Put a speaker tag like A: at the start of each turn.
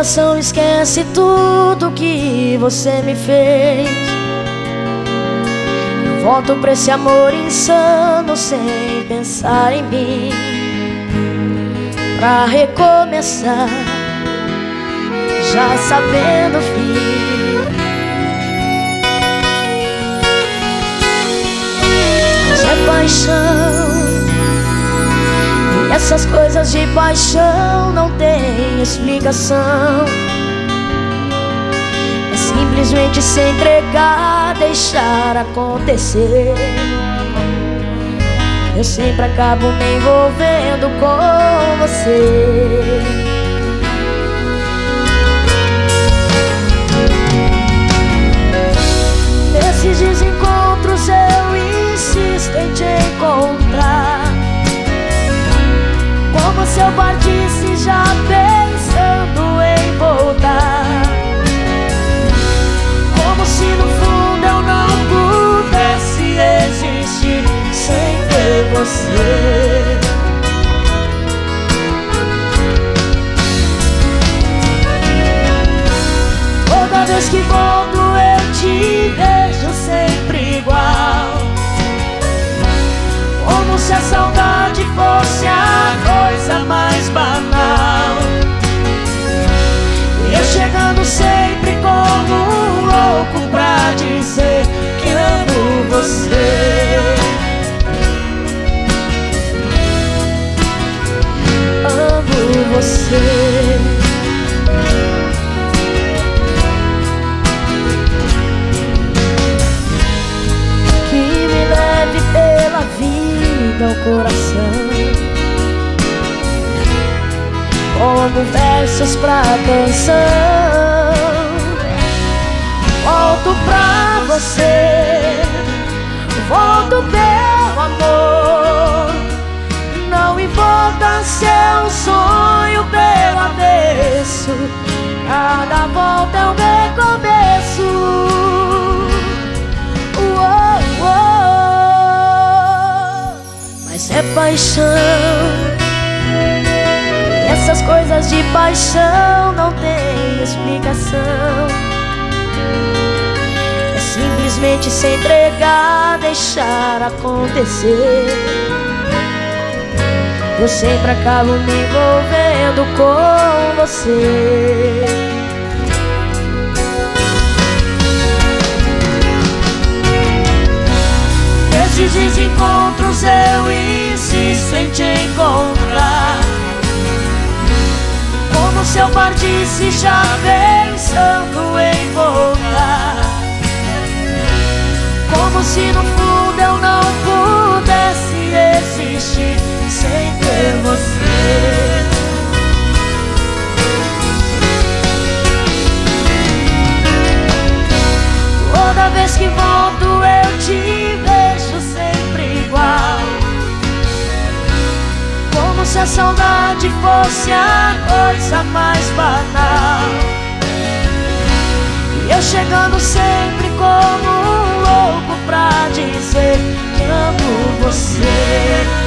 A: coração esquece tudo que você me fez. Eu volto pra esse amor insano sem pensar em mim, pra recomeçar, já sabendo o fim. Mas é paixão, e essas coisas de paixão não tem explicação. É simplesmente se entregar, deixar acontecer. Eu sempre acabo me envolvendo com você. Nesses desencontros eu insisto em te encontrar, como se eu partisse já pensando em voltar, como se no fundo eu não pudesse existir sem ter você. Toda vez que volto eu te vejo sempre igual, como se a saudade fosse a coisa mais banal. Eu chegando sempre como um louco pra dizer que amo você. Amo você. Que me leve pela vida ao coração, como versos pra canção. Volto pra você, volto pelo amor. Não importa se é um sonho pelo avesso, cada volta é um recomeço. Mas é paixão, e essas coisas de paixão não tem explicação. É simplesmente se entregar, deixar acontecer. Eu sempre acabo me envolvendo com você. Nesses desencontros eu insisto em te encontrar, como se eu partisse já pensando em voltar, como se no fundo eu não pudesse existir sem ter você. Toda vez que volto eu te vejo sempre igual, como se a saudade fosse a coisa mais banal. E eu chegando sempre como um louco pra dizer que amo você.